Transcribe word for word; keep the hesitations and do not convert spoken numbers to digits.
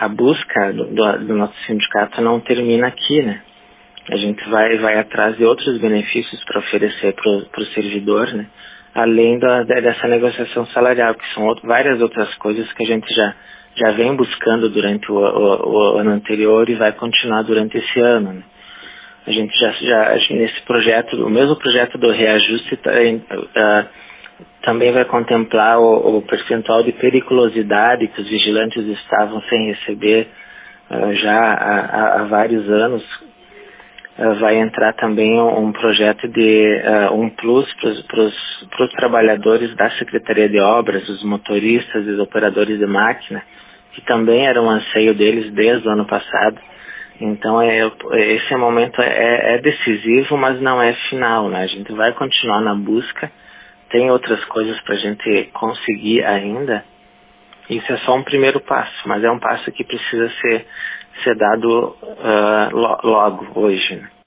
a busca do, do, do nosso sindicato não termina aqui, né? A gente vai, vai atrás de outros benefícios para oferecer para o servidor, né? Além da, dessa negociação salarial, que são outro, várias outras coisas que a gente já, já vem buscando durante o, o, o ano anterior e vai continuar durante esse ano, né? A gente já, já nesse projeto, o mesmo projeto do reajuste uh, também vai contemplar o, o percentual de periculosidade que os vigilantes estavam sem receber uh, já há, há, há vários anos. Uh, vai entrar também um, um projeto de uh, um plus para os trabalhadores da Secretaria de Obras, os motoristas e os operadores de máquina, que também era um anseio deles desde o ano passado. Então, é, esse momento é, é decisivo, mas não é final, né? A gente vai continuar na busca, tem outras coisas para a gente conseguir ainda. Isso é só um primeiro passo, mas é um passo que precisa ser, ser dado uh, lo, logo, hoje, né?